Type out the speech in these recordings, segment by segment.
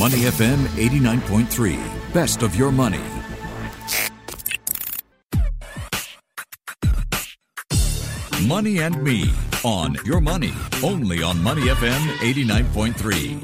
Money FM 89.3. Best of your money. Money and Me on Your Money, only on Money FM 89.3.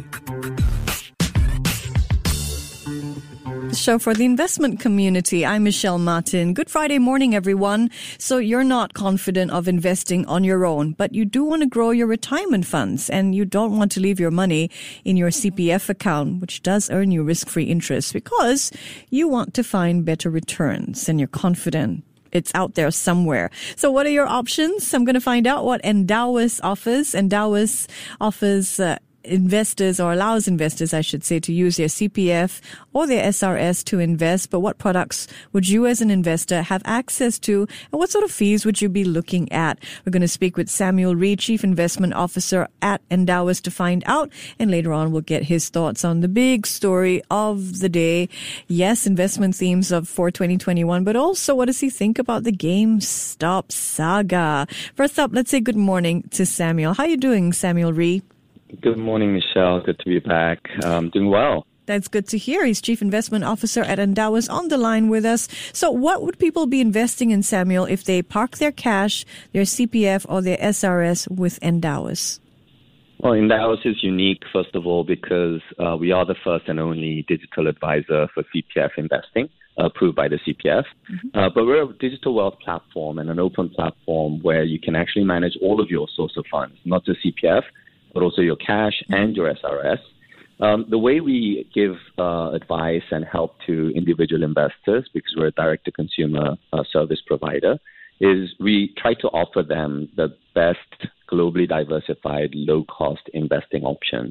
Show for the investment community. I'm Michelle Martin. Good Friday morning, everyone. So you're not confident of investing on your own, but you do want to grow your retirement funds and you don't want to leave your money in your CPF account, which does earn you risk-free interest because you want to find better returns and you're confident it's out there somewhere. So what are your options? I'm going to find out what Endowus offers. Endowus offers investors, or allows investors, I should say, to use their CPF or their SRS to invest. But what products would you as an investor have access to? And what sort of fees would you be looking at? We're going to speak with Samuel Rhee, Chief Investment Officer at Endowus, to find out. And later on, we'll get his thoughts on the big story of the day. Yes, investment themes for 2021, but also what does he think about the GameStop saga? First up, let's say good morning to Samuel. How are you doing, Samuel Rhee? Good morning, Michelle. Good to be back. Doing well. That's good to hear. He's Chief Investment Officer at Endowus on the line with us. So what would people be investing in, Samuel, if they park their cash, their CPF, or their SRS with Endowus? Well, Endowus is unique, first of all, because we are the first and only digital advisor for CPF investing, approved by the CPF. But we're a digital wealth platform and an open platform where you can actually manage all of your source of funds, not just CPF, but also your cash and your SRS. The way we give advice and help to individual investors, because we're a direct-to-consumer service provider, is we try to offer them the best globally diversified, low-cost investing options.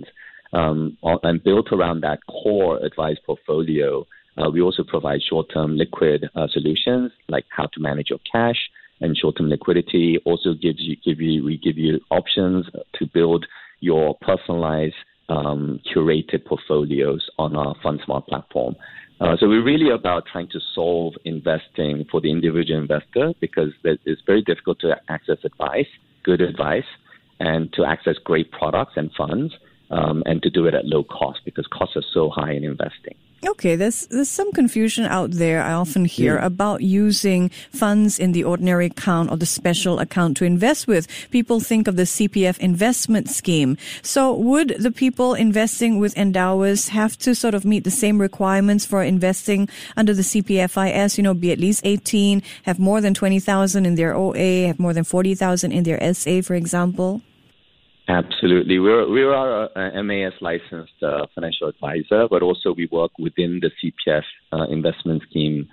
And built around that core advice portfolio, we also provide short-term liquid solutions, like how to manage your cash and short-term liquidity. Also we give you options to build your personalized, curated portfolios on our FundSmart platform. So we're really about trying to solve investing for the individual investor, because it's very difficult to access good advice, and to access great products and funds, and to do it at low cost, because costs are so high in investing. Okay, there's some confusion out there I often hear about using funds in the ordinary account or the special account to invest with. People think of the CPF investment scheme. So would the people investing with Endowus have to sort of meet the same requirements for investing under the CPFIS, be at least 18, have more than 20,000 in their OA, have more than 40,000 in their SA, for example? Absolutely. We are a MAS licensed financial advisor, but also we work within the CPF investment scheme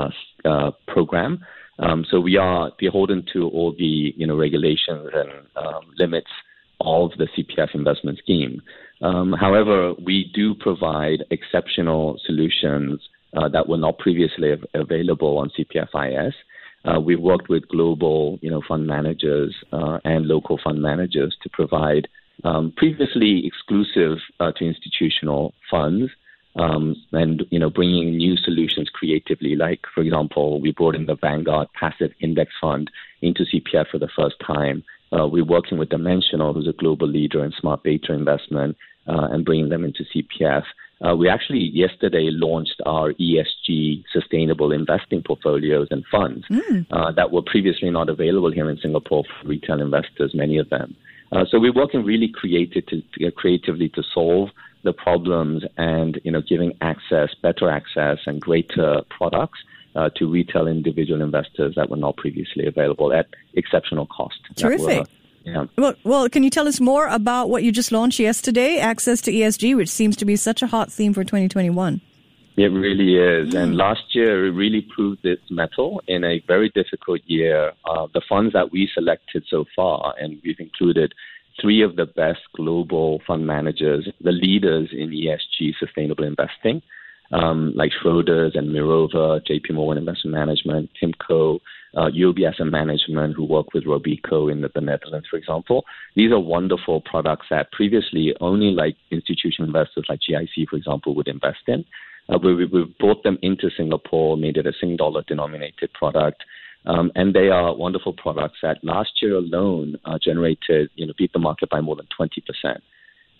program. So we are beholden to all the regulations and limits of the CPF investment scheme. However, we do provide exceptional solutions that were not previously available on CPFIS. We've worked with global, fund managers and local fund managers to provide previously exclusive to institutional funds, and bringing new solutions creatively. Like, for example, we brought in the Vanguard Passive Index Fund into CPF for the first time. We're working with Dimensional, who's a global leader in smart beta investment, and bringing them into CPF. We actually yesterday launched our ESG sustainable investing portfolios and funds that were previously not available here in Singapore for retail investors, many of them. So we're working really creatively to solve the problems and, giving better access and greater products to retail individual investors that were not previously available at exceptional cost. Terrific. Yeah. Well, can you tell us more about what you just launched yesterday, Access to ESG, which seems to be such a hot theme for 2021? It really is. And last year, it really proved its mettle in a very difficult year. The funds that we selected so far, and we've included 3 of the best global fund managers, the leaders in ESG sustainable investing, like Schroders and Mirova, JP Morgan Investment Management, PIMCO, UOB Asset Management, who work with Robeco in the Netherlands, for example. These are wonderful products that previously only institutional investors like GIC, for example, would invest in. We've brought them into Singapore, made it a Sing dollar denominated product. And they are wonderful products that last year alone generated, beat the market by more than 20%.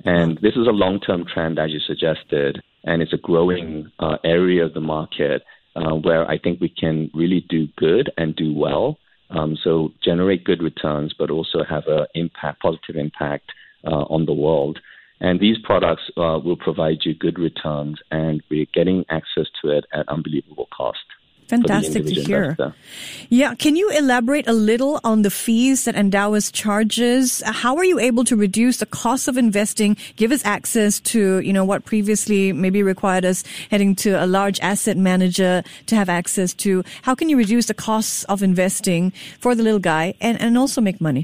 And this is a long-term trend, as you suggested, and it's a growing area of the market where I think we can really do good and do well. So generate good returns, but also have a positive impact on the world. And these products will provide you good returns, and we're getting access to it at unbelievable cost. Fantastic to hear. Investor. Yeah, can you elaborate a little on the fees that Endowus charges? How are you able to reduce the cost of investing, give us access to, what previously maybe required us heading to a large asset manager to have access to? How can you reduce the costs of investing for the little guy and also make money?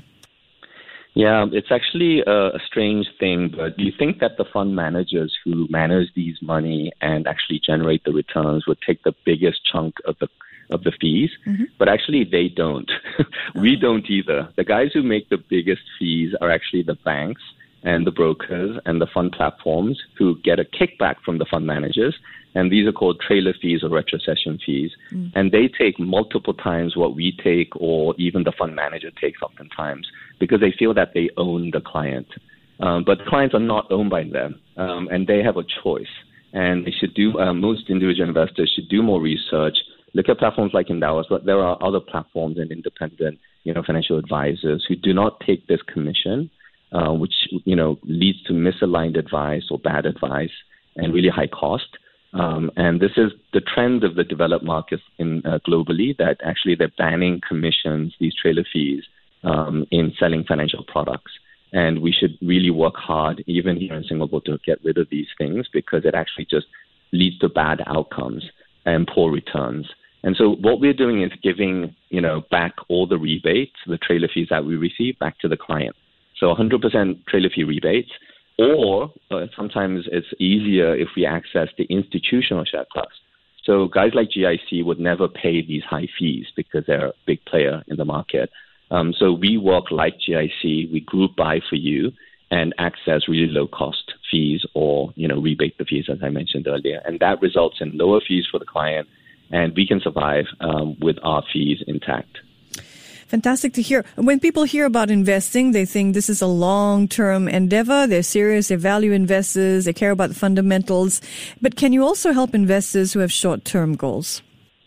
Yeah, it's actually a strange thing, but you think that the fund managers who manage these money and actually generate the returns would take the biggest chunk of the fees, but actually they don't. We don't either. The guys who make the biggest fees are actually the banks and the brokers and the fund platforms who get a kickback from the fund managers. And these are called trailer fees or retrocession fees. And they take multiple times what we take or even the fund manager takes oftentimes because they feel that they own the client. But clients are not owned by them, and they have a choice. And they should do, most individual investors should do more research, look at platforms like Endowus, but there are other platforms and independent financial advisors who do not take this commission, which leads to misaligned advice or bad advice and really high cost. And this is the trend of the developed markets globally, that actually they're banning commissions, these trailer fees, in selling financial products. And we should really work hard, even here in Singapore, to get rid of these things because it actually just leads to bad outcomes and poor returns. And so what we're doing is giving, back all the rebates, the trailer fees that we receive back to the client. So 100% trailer fee rebates. Or sometimes it's easier if we access the institutional share class. So guys like GIC would never pay these high fees because they're a big player in the market. So we work like GIC. We group buy for you and access really low cost fees or, rebate the fees, as I mentioned earlier. And that results in lower fees for the client, and we can survive with our fees intact. Fantastic to hear. When people hear about investing, they think this is a long-term endeavor. They're serious. They're value investors. They care about the fundamentals. But can you also help investors who have short-term goals?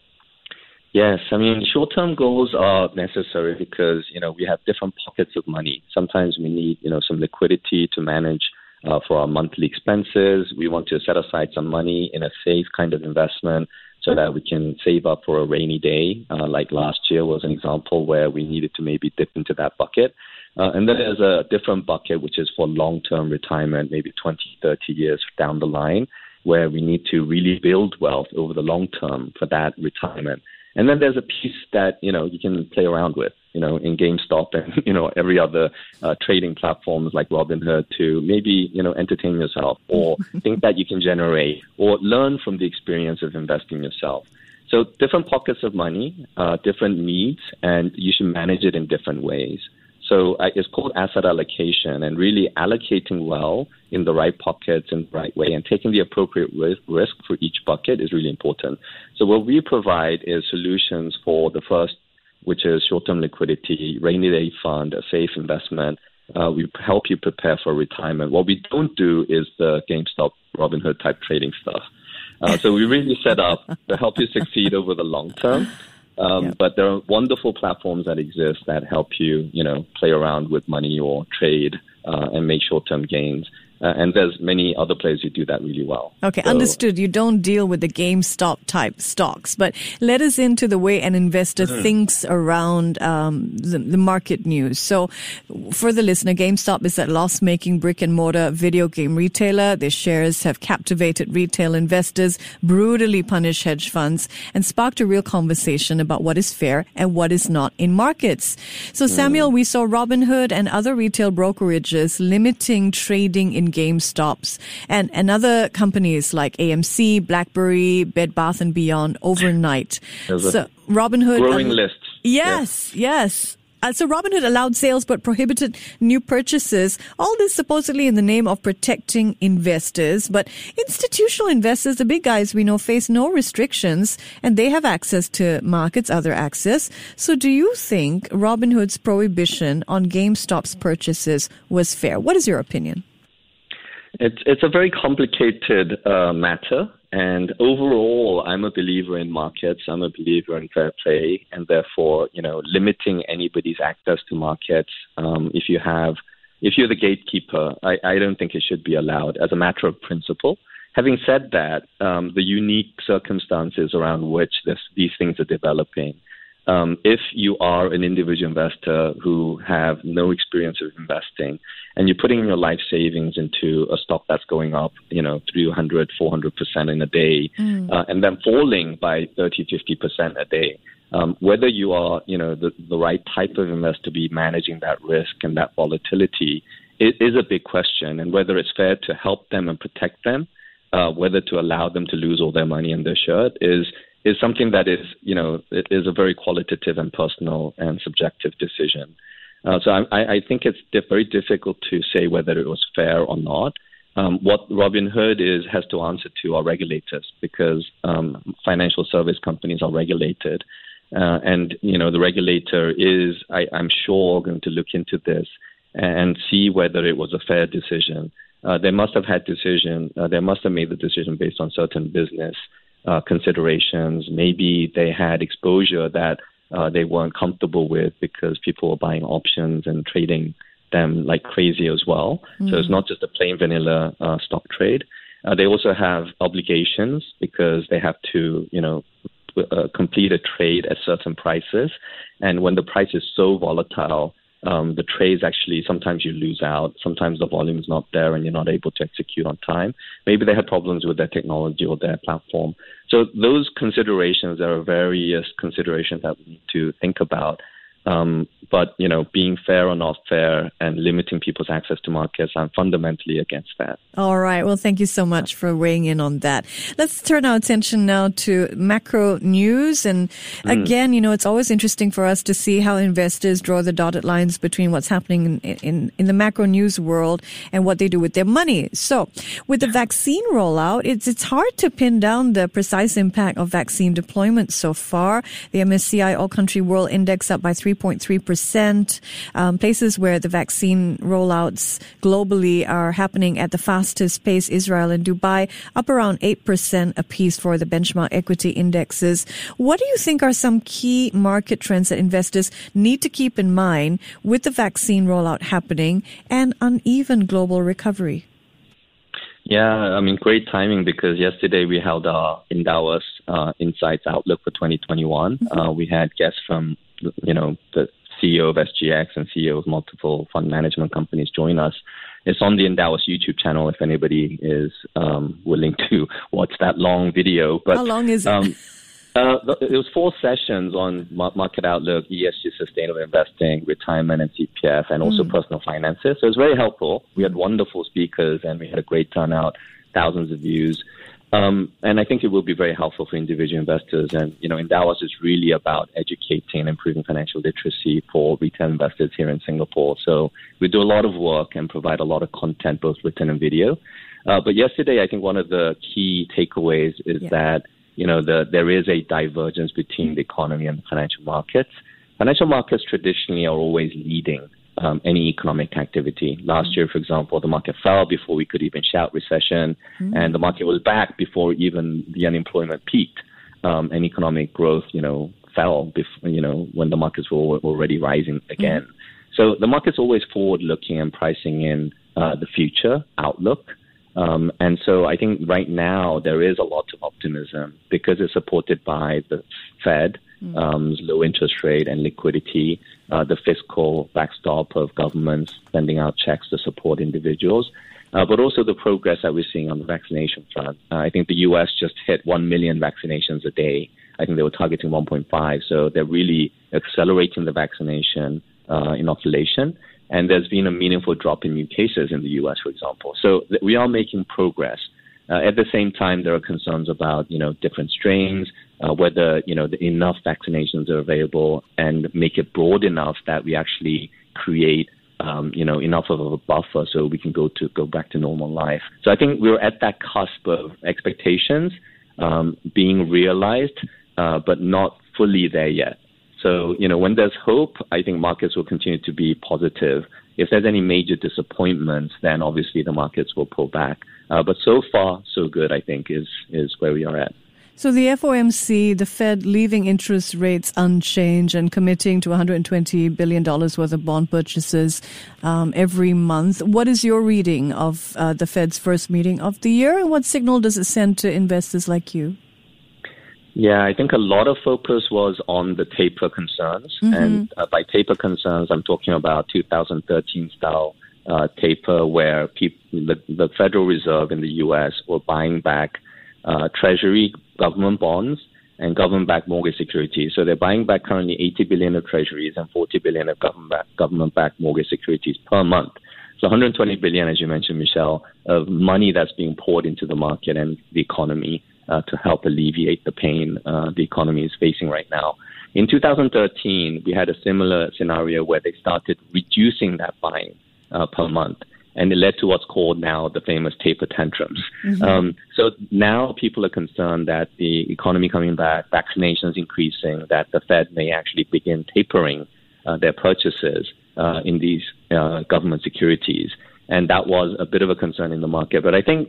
Yes. I mean, short-term goals are necessary because, we have different pockets of money. Sometimes we need, some liquidity to manage for our monthly expenses. We want to set aside some money in a safe kind of investment so that we can save up for a rainy day, like last year was an example where we needed to maybe dip into that bucket. And then there's a different bucket, which is for long-term retirement, maybe 20, 30 years down the line, where we need to really build wealth over the long term for that retirement. And then there's a piece that, you can play around with, in GameStop and, every other trading platforms like Robinhood to maybe, entertain yourself or think that you can generate or learn from the experience of investing yourself. So different pockets of money, different needs, and you should manage it in different ways. So it's called asset allocation, and really allocating well in the right pockets in the right way and taking the appropriate risk for each bucket is really important. So what we provide is solutions for the first, which is short-term liquidity, rainy day fund, a safe investment. We help you prepare for retirement. What we don't do is the GameStop, Robinhood type trading stuff. So we really set up to help you succeed over the long term. But there are wonderful platforms that exist that help you, play around with money or trade and make short-term gains. And there's many other players who do that really well. Okay, so, understood. You don't deal with the GameStop type stocks, but let us into the way an investor thinks around the market news. So for the listener, GameStop is a loss-making brick-and-mortar video game retailer. Their shares have captivated retail investors, brutally punished hedge funds, and sparked a real conversation about what is fair and what is not in markets. So Samuel, we saw Robinhood and other retail brokerages limiting trading in GameStops and other companies like AMC, BlackBerry, Bed Bath & Beyond overnight. So Robinhood... Growing lists. Yes. So Robinhood allowed sales but prohibited new purchases. All this supposedly in the name of protecting investors. But institutional investors, the big guys we know, face no restrictions and they have access to markets, other access. So do you think Robinhood's prohibition on GameStop's purchases was fair? What is your opinion? It's a very complicated matter, and overall, I'm a believer in markets. I'm a believer in fair play, and therefore, limiting anybody's access to markets. If you're the gatekeeper, I don't think it should be allowed as a matter of principle. Having said that, the unique circumstances around which these things are developing. If you are an individual investor who have no experience of investing and you're putting your life savings into a stock that's going up, 300, 400% in a day, and then falling by 30, 50% a day, whether you are, the right type of investor to be managing that risk and that volatility is a big question. And whether it's fair to help them and protect them, whether to allow them to lose all their money in their shirt is something that is, it is a very qualitative and personal and subjective decision. So I think it's very difficult to say whether it was fair or not. What Robinhood has to answer to are regulators, because financial service companies are regulated. And, the regulator is, I'm sure, going to look into this and see whether it was a fair decision. They must have made the decision based on certain business considerations. Maybe they had exposure that they weren't comfortable with because people were buying options and trading them like crazy as well. So it's not just a plain vanilla stock trade. They also have obligations because they have to, complete a trade at certain prices. And when the price is so volatile, the trades actually, sometimes you lose out. Sometimes the volume is not there and you're not able to execute on time. Maybe they had problems with their technology or their platform. So those considerations, there are various considerations that we need to think about. But, being fair or not fair and limiting people's access to markets, I'm fundamentally against that. All right. Well, thank you so much for weighing in on that. Let's turn our attention now to macro news. And again, it's always interesting for us to see how investors draw the dotted lines between what's happening in the macro news world and what they do with their money. So with the vaccine rollout, it's hard to pin down the precise impact of vaccine deployment so far. The MSCI All Country World Index up by 3.3%. Places where the vaccine rollouts globally are happening at the fastest pace, Israel and Dubai, up around 8% apiece for the benchmark equity indexes. What do you think are some key market trends that investors need to keep in mind with the vaccine rollout happening and uneven global recovery? Yeah, great timing, because yesterday we held our Endowus Insights Outlook for 2021. We had guests from, the CEO of SGX and CEO of multiple fund management companies join us. It's on the Endowus YouTube channel if anybody is willing to watch that long video. But, how long is it? It was 4 sessions on market outlook, ESG, sustainable investing, retirement and CPF, and also personal finances. So it was very helpful. We had wonderful speakers and we had a great turnout, thousands of views. And I think it will be very helpful for individual investors. And, Endowus is really about educating and improving financial literacy for retail investors here in Singapore. So we do a lot of work and provide a lot of content, both written and video. But yesterday, I think one of the key takeaways is that, there is a divergence between the economy and the financial markets. Financial markets traditionally are always leading any economic activity. Last year, for example, the market fell before we could even shout recession, and the market was back before even the unemployment peaked. And economic growth, fell before, when the markets were already rising again. So the market's always forward-looking and pricing in the future outlook. And so I think right now there is a lot of optimism because it's supported by the Fed, low interest rate and liquidity, the fiscal backstop of governments sending out checks to support individuals, but also the progress that we're seeing on the vaccination front. I think the U.S. just hit 1 million vaccinations a day. I think they were targeting 1.5. So they're really accelerating the vaccination inoculation. And there's been a meaningful drop in new cases in the U.S., for example. So we are making progress. At the same time, there are concerns about, different strains, whether, enough vaccinations are available and make it broad enough that we actually create, enough of a buffer so we can go back to normal life. So I think we're at that cusp of expectations being realized, but not fully there yet. So, when there's hope, I think markets will continue to be positive. If there's any major disappointments, then obviously the markets will pull back. But so far, so good, I think, is where we are at. So the FOMC, the Fed, leaving interest rates unchanged and committing to $120 billion worth of bond purchases every month. What is your reading of the Fed's first meeting of the year? And what signal does it send to investors like you? Yeah, I think a lot of focus was on the taper concerns. Mm-hmm. And by taper concerns, I'm talking about 2013 style taper where the Federal Reserve in the U.S. were buying back Treasury government bonds and government-backed mortgage securities. So they're buying back currently $80 billion of Treasuries and $40 billion of government-backed mortgage securities per month. So $120 billion, as you mentioned, Michelle, of money that's being poured into the market and the economy to help alleviate the pain the economy is facing right now. In 2013, we had a similar scenario where they started reducing that buying per month. And it led to what's called now the famous taper tantrums. Mm-hmm. So now people are concerned that the economy coming back, vaccinations increasing, that the Fed may actually begin tapering their purchases in these government securities. And that was a bit of a concern in the market. But I think,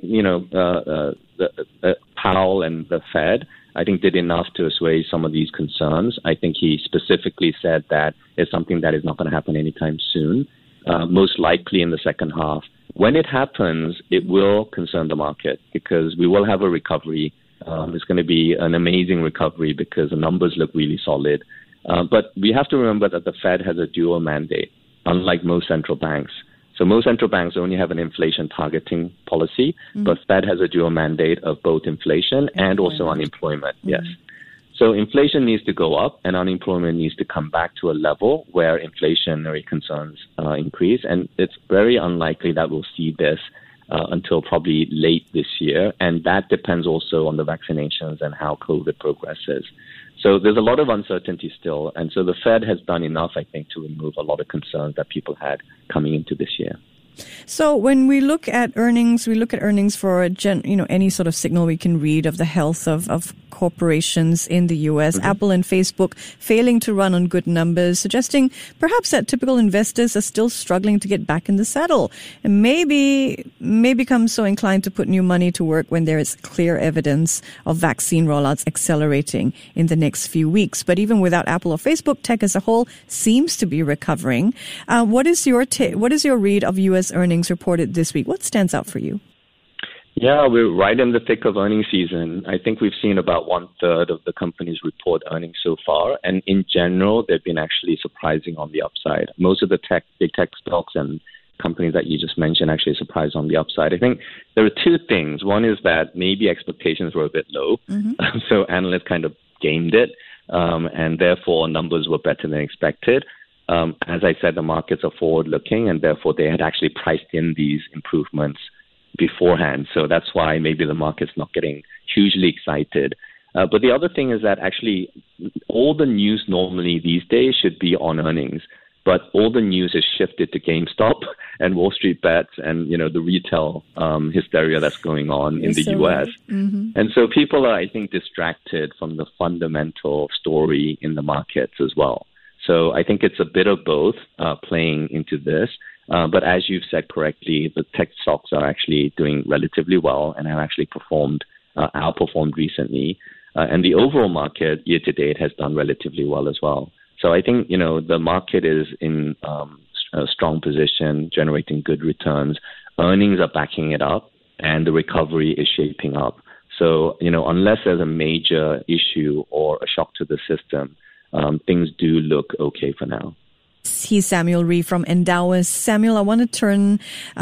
Powell and the Fed, I think, did enough to assuage some of these concerns. I think he specifically said that it's something that is not going to happen anytime soon. Most likely in the second half. When it happens, it will concern the market because we will have a recovery. It's going to be an amazing recovery because the numbers look really solid. But we have to remember that the Fed has a dual mandate, unlike most central banks. So most central banks only have an inflation targeting policy, but Fed has a dual mandate of both inflation and also unemployment. Yes. So inflation needs to go up and unemployment needs to come back to a level where inflationary concerns increase. And it's very unlikely that we'll see this until probably late this year. And that depends also on the vaccinations and how COVID progresses. So there's a lot of uncertainty still. And so the Fed has done enough, I think, to remove a lot of concerns that people had coming into this year. So when we look at earnings, for any sort of signal we can read of the health of corporations in the U.S. Mm-hmm. Apple and Facebook failing to run on good numbers, suggesting perhaps that typical investors are still struggling to get back in the saddle and maybe become so inclined to put new money to work when there is clear evidence of vaccine rollouts accelerating in the next few weeks. But even without Apple or Facebook, tech as a whole seems to be recovering. What is your read of U.S. earnings reported this week? What stands out for you? Yeah, we're right in the thick of earnings season. I think we've seen about 1/3 of the companies report earnings so far. And in general, they've been actually surprising on the upside. Most of the big tech stocks and companies that you just mentioned actually surprised on the upside. I think there are two things. One is that maybe expectations were a bit low. Mm-hmm. So analysts kind of gamed it. And therefore, numbers were better than expected. As I said, the markets are forward-looking, and therefore they had actually priced in these improvements beforehand. So that's why maybe the market's not getting hugely excited. But the other thing is that actually all the news normally these days should be on earnings, but all the news is shifted to GameStop and Wall Street Bets and, the retail hysteria that's going on in the U.S. Right. Mm-hmm. And so people are, I think, distracted from the fundamental story in the markets as well. So I think it's a bit of both playing into this. But as you've said correctly, the tech stocks are actually doing relatively well and have actually outperformed recently. And the overall market year to date has done relatively well as well. So I think, the market is in a strong position, generating good returns. Earnings are backing it up and the recovery is shaping up. So, unless there's a major issue or a shock to the system, things do look okay for now. He's Samuel Rhee from Endowus. Samuel, I want to turn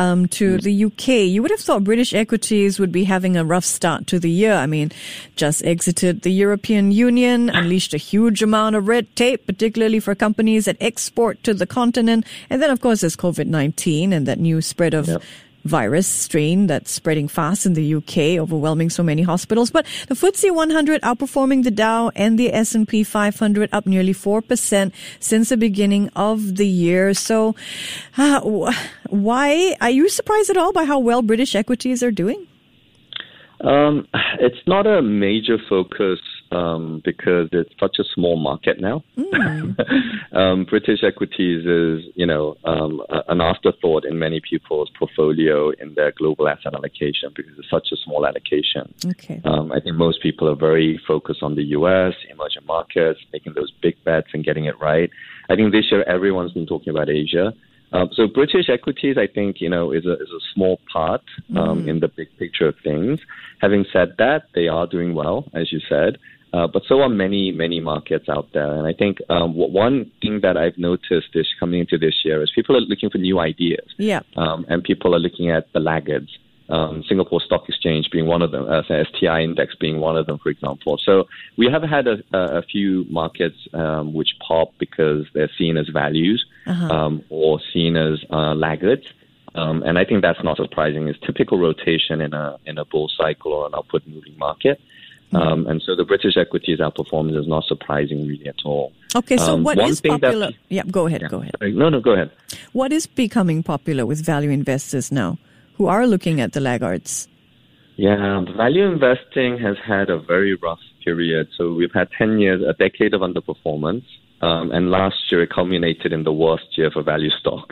to the UK. You would have thought British equities would be having a rough start to the year. I mean, just exited the European Union, unleashed a huge amount of red tape, particularly for companies that export to the continent. And then, of course, there's COVID-19 and that new spread of virus strain that's spreading fast in the UK, overwhelming so many hospitals. But the FTSE 100 outperforming the Dow and the S&P 500 up nearly 4% since the beginning of the year. So why are you surprised at all by how well British equities are doing? It's not a major focus because it's such a small market now. British equities is, an afterthought in many people's portfolio in their global asset allocation because it's such a small allocation. Okay. I think most people are very focused on the U.S., emerging markets, making those big bets and getting it right. I think this year everyone's been talking about Asia. So British equities, I think, is a small part in the big picture of things. Having said that, they are doing well, as you said, but so are many, many markets out there. And I think one thing that I've noticed is coming into this year is people are looking for new ideas. Yeah. And people are looking at the laggards. Singapore Stock Exchange being one of them, STI index being one of them, for example. So we have had a few markets which pop because they're seen as values or seen as laggards. And I think that's not surprising. It's typical rotation in a bull cycle or an upward moving market. And so the British equities outperformance is not surprising really at all. Okay, so what is popular? Go ahead. No, go ahead. What is becoming popular with value investors now who are looking at the laggards? Yeah, value investing has had a very rough period. So we've had 10 years, a decade of underperformance. And last year it culminated in the worst year for value stocks.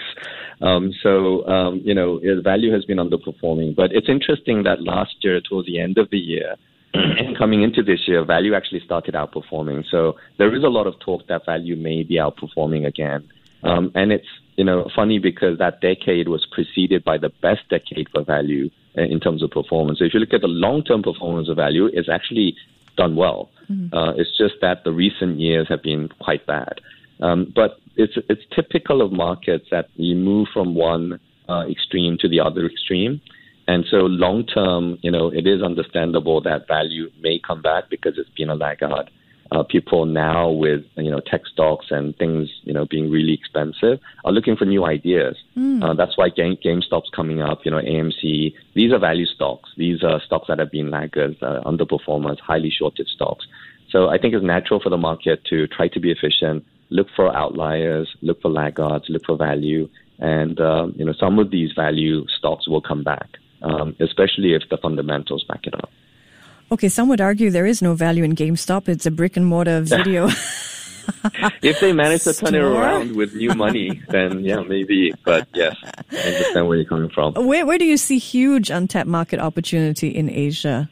Value has been underperforming. But it's interesting that last year, towards the end of the year, and coming into this year, value actually started outperforming. So there is a lot of talk that value may be outperforming again. And it's, funny because that decade was preceded by the best decade for value in terms of performance. So if you look at the long-term performance of value, it's actually done well. It's just that the recent years have been quite bad. But it's typical of markets that you move from one extreme to the other extreme. And so long-term, it is understandable that value may come back because it's been a laggard. People now with, tech stocks and things, being really expensive are looking for new ideas. That's why GameStop's coming up, AMC. These are value stocks. These are stocks that have been laggards, underperformers, highly shorted stocks. So I think it's natural for the market to try to be efficient, look for outliers, look for laggards, look for value. And, some of these value stocks will come back, especially if the fundamentals back it up. Okay, some would argue there is no value in GameStop. It's a brick-and-mortar video. If they manage to turn it around with new money, then yeah, maybe. But yes, I understand where you're coming from. Where do you see huge untapped market opportunity in Asia?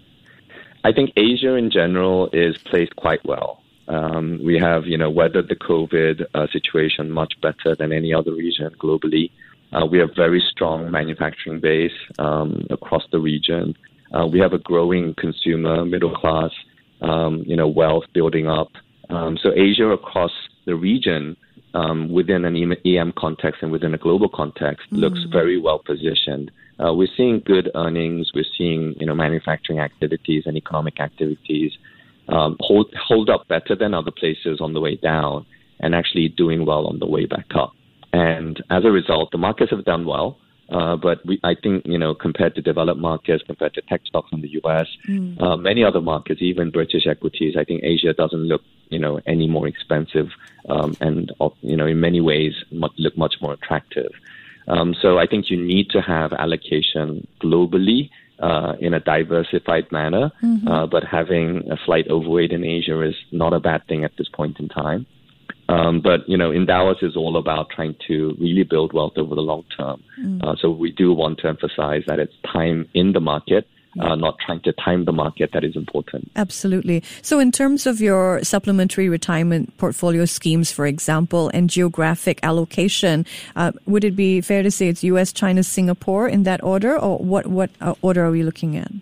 I think Asia in general is placed quite well. We have, weathered the COVID situation much better than any other region globally. We have very strong manufacturing base across the region. We have a growing consumer, middle class, wealth building up. So Asia across the region, within an EM context and within a global context, looks very well positioned. We're seeing good earnings. We're seeing, manufacturing activities and economic activities hold up better than other places on the way down and actually doing well on the way back up. And as a result, the markets have done well. But I think, compared to developed markets, compared to tech stocks in the U.S., many other markets, even British equities, I think Asia doesn't look, any more expensive and, in many ways look much more attractive. So I think you need to have allocation globally in a diversified manner, but having a slight overweight in Asia is not a bad thing at this point in time. But, Endowus is all about trying to really build wealth over the long term. So we do want to emphasize that it's time in the market, not trying to time the market that is important. Absolutely. So in terms of your supplementary retirement portfolio schemes, for example, and geographic allocation, would it be fair to say it's U.S., China, Singapore in that order? Or what order are we looking at?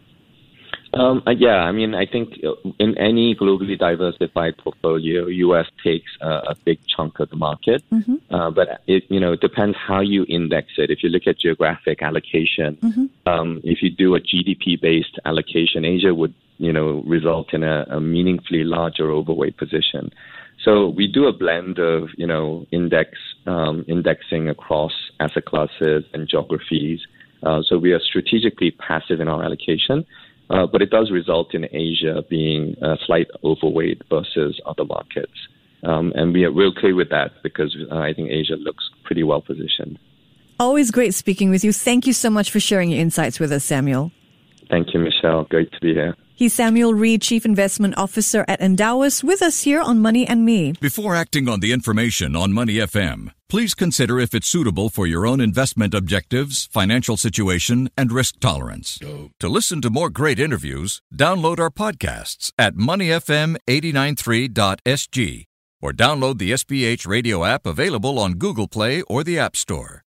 I think in any globally diversified portfolio, U.S. takes a big chunk of the market. But it depends how you index it. If you look at geographic allocation, if you do a GDP-based allocation, Asia would, result in a meaningfully larger overweight position. So we do a blend of, indexing across asset classes and geographies. So we are strategically passive in our allocation. But it does result in Asia being a slight overweight versus other markets. And we're okay with that because I think Asia looks pretty well positioned. Always great speaking with you. Thank you so much for sharing your insights with us, Samuel. Thank you, Michelle. Great to be here. He's Samuel Reed, Chief Investment Officer at Endowus, with us here on Money and Me. Before acting on the information on Money FM, please consider if it's suitable for your own investment objectives, financial situation, and risk tolerance. To listen to more great interviews, download our podcasts at moneyfm893.sg or download the SPH radio app available on Google Play or the App Store.